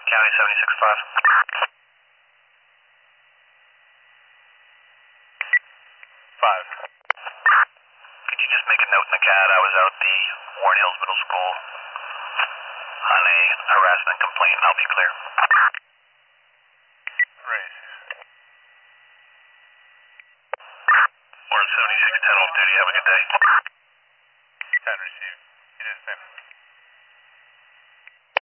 County 76.5. Five. Could you just make a note in the CAD? I was out the Warren Hills Middle School on a harassment complaint, and I'll be clear. Right. Warren 76, 10 off duty. Have a good day.